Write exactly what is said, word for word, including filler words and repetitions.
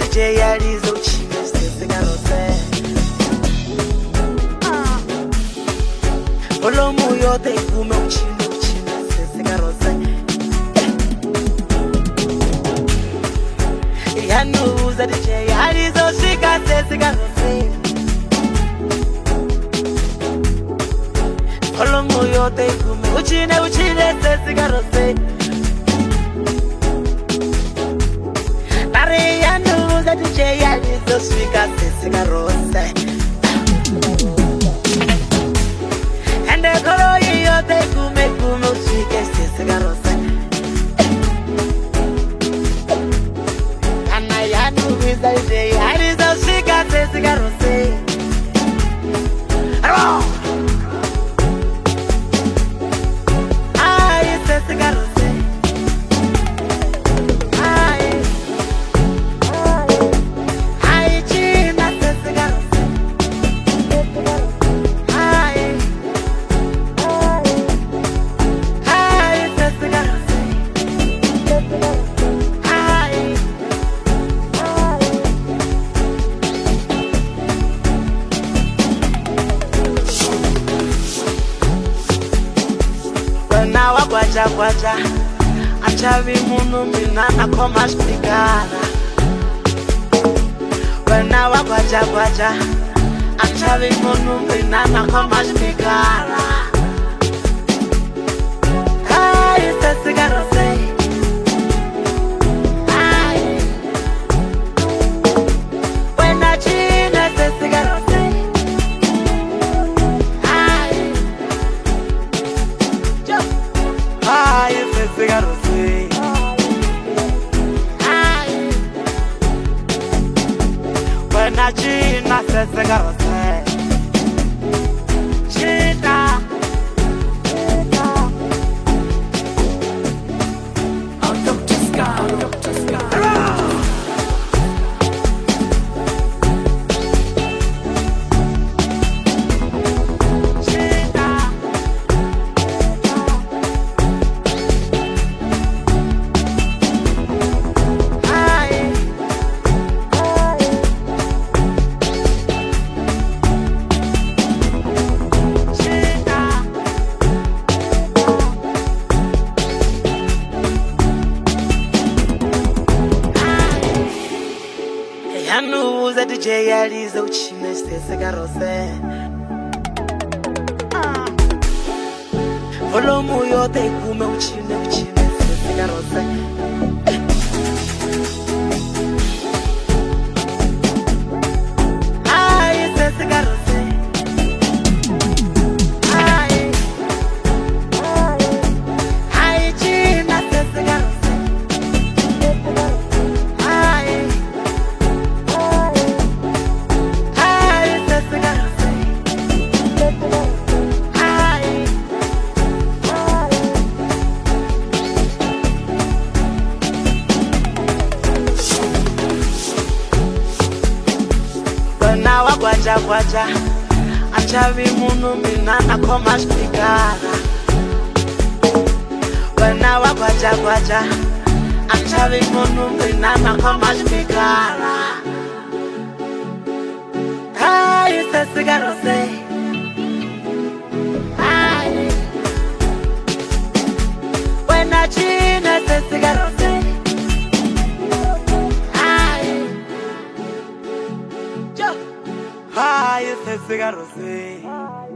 J yalizo uchine sesegarose Olomu yote ikume uchine uchine sesegarose Yanuza D J yalizo shika sesegarose Olomu yote ikume uchine uchine sesegarose Yanuza D J yalizo shika sesegarose Ende kolo yote kume kume ushike sesegarose Ana yanuza D J yalizo shika sesegarose Aro Ay sesegarose Gwaja gwaja Achavi munu minana koma spigara Wena wa gwaja gwaja Achavi munu minana koma spigara Ay, sesegarose Ay Wena china sesegarose Ay Yo Ay, sesegarose Ay Buena china sesegarose China Oh, Doctor Scar, Doctor Scar Yanuza D J yalizo uchine sesegarose Volumu yote ikume uchine uchine sesegarose Ay sesegarose Ay Ay china sesegarose Ay Gwaja gwaja Achavi munu minana koma spigara Wena wa gwaja gwaja Achavi munu minana koma spigara Ay sesegarose Ay Wena china sesegarose Ay Yo Ay, sesegarose